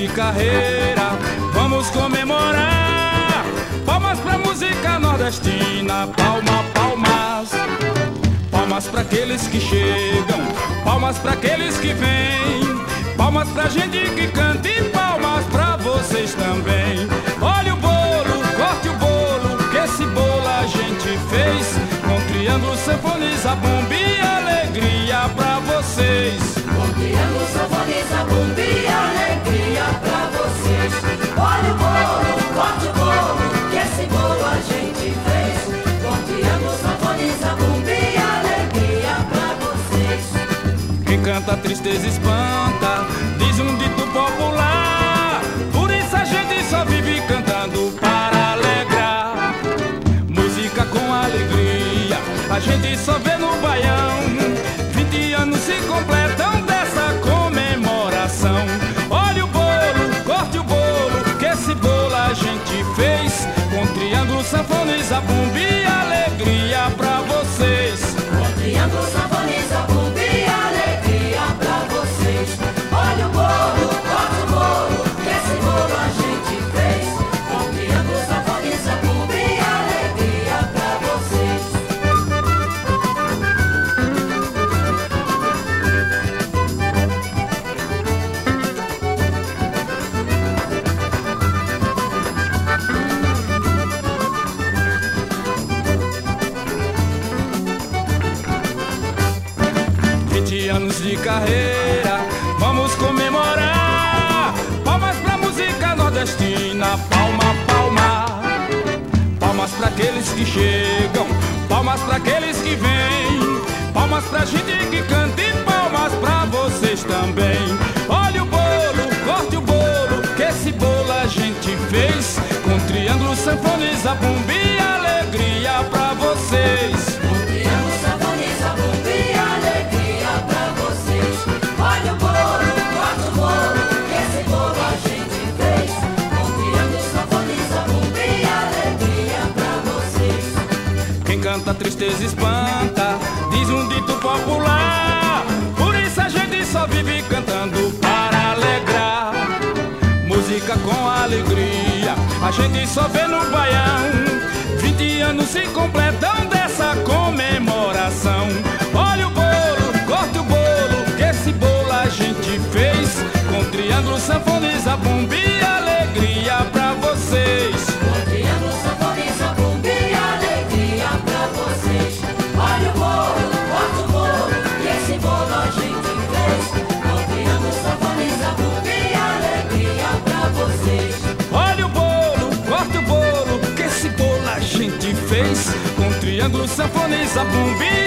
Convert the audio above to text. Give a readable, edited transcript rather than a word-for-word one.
de carreira, vamos comemorar. Palmas pra música nordestina, palmas. Palmas pra aqueles que chegam, palmas pra aqueles que vêm, palmas pra gente que canta e palmas pra vocês também. Olha o bolo, corte o bolo, que esse bolo a gente fez, com triângulo, sanfona, zabumba e alegria pra vocês. Com triângulo, sanfona, zabumba e alegria pra vocês. Olha o bolo, corte o bolo, que esse bolo a gente fez, com triângulo, sanfona, zabumba e alegria pra vocês. Quem canta tristeza espanta, diz um dito popular, por isso a gente só vive cantando para alegrar. Música com alegria, a gente só vê no baião. 20 anos se completam dessa comemoração. Olha o bolo, corte o bolo, que esse bolo a gente fez, com triângulo, sanfona, zabumba e alegria pra vocês. Com triângulo, sanfona, zabumba e alegria pra vocês. Olha o bolo, corta o bolo, que esse bolo a gente fez, com triângulo, sanfona, zabumba e alegria pra vocês. Anos de carreira, vamos comemorar. Palmas pra música nordestina, palma. Palmas pra aqueles que chegam, palmas pra aqueles que vêm, palmas pra gente que canta e palmas pra vocês também. Olha o bolo, corte o bolo, que esse bolo a gente fez, com triângulo, sanfona, zabumba e alegria pra vocês. Com triângulo, sanfona, zabumba e alegria pra vocês. Olha o bolo, corta o bolo, que esse bolo a gente fez, com triângulo, sanfona, zabumba e alegria pra vocês. Quem canta tristeza espanta, diz um dito popular, por isso a gente só vive cantando para alegrar. Música com alegria, a gente só vê no baião. 20 anos se completam dessa comemoração. Olha o bolo, corte o bolo, que esse bolo a gente fez, com triângulo, sanfona, zabumba e alegria pra vocês. Com triângulo, sanfona, zabumba e alegria pra vocês. Olha o bolo, corta o bolo, que esse bolo a gente fez, com triângulo, sanfona, zabumba e alegria pra vocês. Olha o bolo, corta o bolo, que esse bolo a gente fez, com triângulo, sanfona, zabumba e